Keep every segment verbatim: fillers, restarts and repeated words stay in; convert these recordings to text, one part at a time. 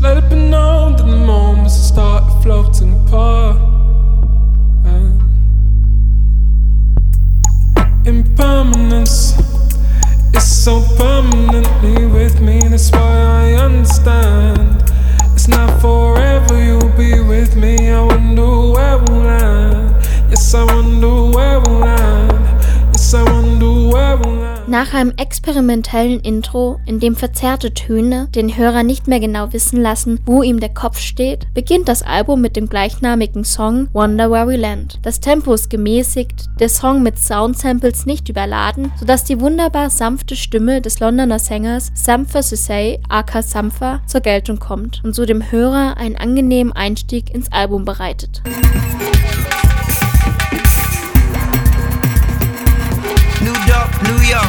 let it be known that the moments start floating apart. And impermanence is so permanently with me. That's why I understand. It's not forever you'll be with me. I wonder where we'll land. Yes, I wonder where we'll land. Yes, I wonder where we'll land. Nach einem experimentellen Intro, in dem verzerrte Töne den Hörer nicht mehr genau wissen lassen, wo ihm der Kopf steht, beginnt das Album mit dem gleichnamigen Song Wonder Where We Land. Das Tempo ist gemäßigt, der Song mit Soundsamples nicht überladen, sodass die wunderbar sanfte Stimme des Londoner Sängers Sampha Sesay aka Sampha zur Geltung kommt und so dem Hörer einen angenehmen Einstieg ins Album bereitet. New York, New York.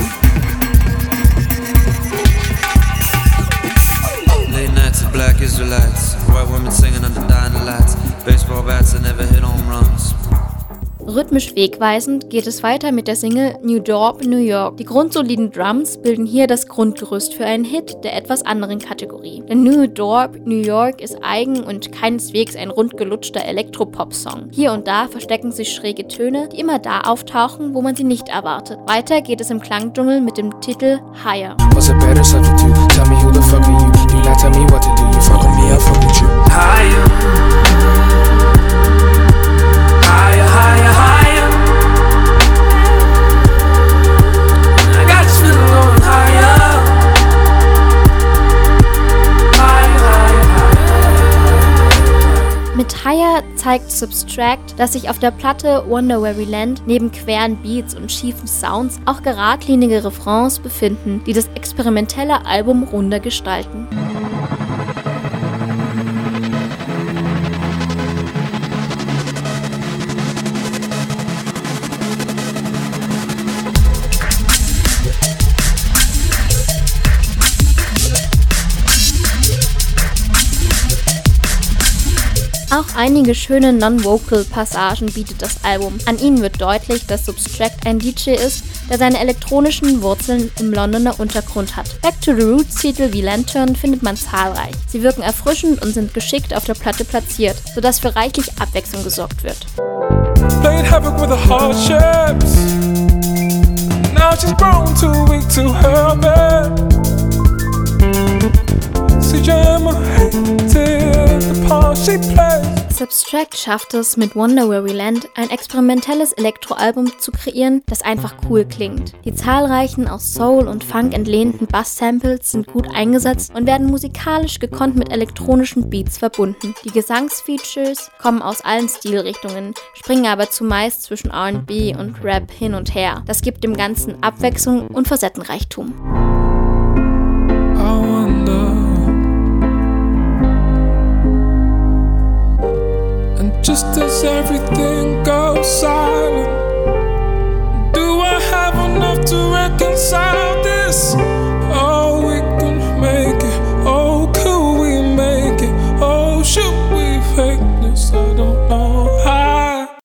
Late nights of black Israelites, white women singing under dying lights, baseball bats that never hit home runs. Rhythmisch wegweisend geht es weiter mit der Single New Dorp, New York. Die grundsoliden Drums bilden hier das Grundgerüst für einen Hit der etwas anderen Kategorie. Denn New Dorp, New York ist eigen und keineswegs ein rundgelutschter Elektropop-Song. Hier und da verstecken sich schräge Töne, die immer da auftauchen, wo man sie nicht erwartet. Weiter geht es im Klangdschungel mit dem Titel Higher. Was a better substitute? Tell me who the fuck are you? Do not tell me what to do. You fuck with me, I fuck with you. Higher. Higher, higher, higher. I got this feeling going higher. Higher, higher, higher. Mit Higher zeigt Substract, dass sich auf der Platte Wonder Where We Land neben queren Beats und schiefen Sounds auch geradlinige Refrains befinden, die das experimentelle Album runder gestalten. Auch einige schöne Non-Vocal-Passagen bietet das Album. An ihnen wird deutlich, dass Substract ein D J ist, der seine elektronischen Wurzeln im Londoner Untergrund hat. Back to the Roots-Titel wie Lantern findet man zahlreich. Sie wirken erfrischend und sind geschickt auf der Platte platziert, sodass für reichlich Abwechslung gesorgt wird. Played havoc with the hardships. Now she's grown too weak to help it. Substract schafft es, mit Wonder Where We Land ein experimentelles Elektroalbum zu kreieren, das einfach cool klingt. Die zahlreichen aus Soul und Funk entlehnten Bass-Samples sind gut eingesetzt und werden musikalisch gekonnt mit elektronischen Beats verbunden. Die Gesangsfeatures kommen aus allen Stilrichtungen, springen aber zumeist zwischen R and B und Rap hin und her. Das gibt dem Ganzen Abwechslung und Facettenreichtum. Just as everything goes south.